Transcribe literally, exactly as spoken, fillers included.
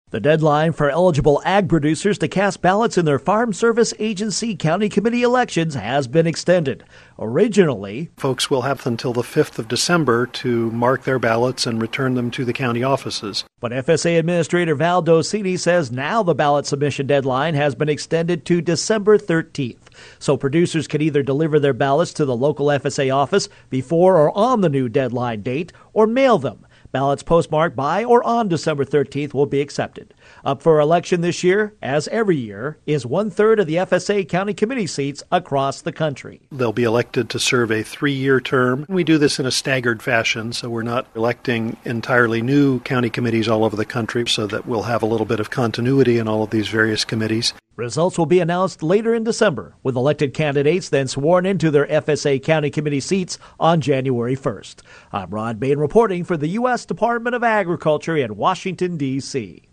The deadline for eligible ag producers to cast ballots in their Farm Service Agency County Committee elections has been extended. Originally, folks will have until the fifth of December to mark their ballots and return them to the county offices. But F S A Administrator Val Docini says now the ballot submission deadline has been extended to December thirteenth. So producers can either deliver their ballots to the local F S A office before or on the new deadline date or mail them. Ballots postmarked by or on December thirteenth will be accepted. Up for election this year, as every year, is one-third of the F S A County Committee seats across the country. They'll be elected to serve a three-year term. We do this in a staggered fashion, so we're not electing entirely new county committees all over the country, so that we'll have a little bit of continuity in all of these various committees. Results will be announced later in December, with elected candidates then sworn into their F S A County Committee seats on January first. I'm Ron Bain reporting for the U S Department of Agriculture in Washington, D C